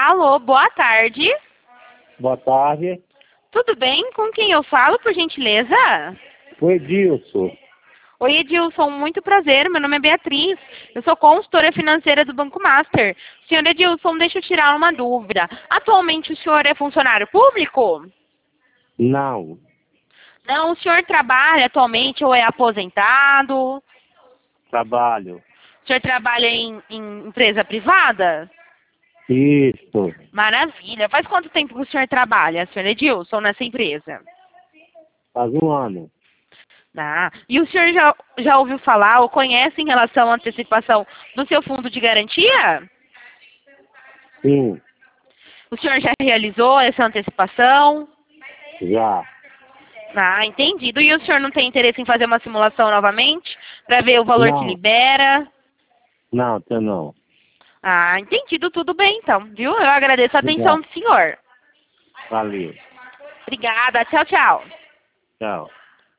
Alô, boa tarde. Boa tarde. Tudo bem? Com quem eu falo, por gentileza? Oi, Edilson. Oi, Edilson, muito prazer. Meu nome é Beatriz. Eu sou consultora financeira do Banco Master. Senhor Edilson, deixa eu tirar uma dúvida. Atualmente o senhor é funcionário público? Não, Não, o senhor trabalha atualmente ou é aposentado? trabalho. O senhor trabalha em empresa privada? Isso. Maravilha. Faz quanto tempo que o senhor trabalha, senhor Edilson, nessa empresa? Faz um ano. Ah, e o senhor já ouviu falar ou conhece em relação à antecipação do seu fundo de garantia? Sim, O senhor já realizou essa antecipação? já. Ah, entendido. E o senhor não tem interesse em fazer uma simulação novamente? Para ver o valor que Não, libera? não, tem não. Ah, entendido. Tudo bem, então, viu? Eu agradeço a atenção Obrigado. do senhor. Valeu. Obrigada. Tchau, tchau. Tchau.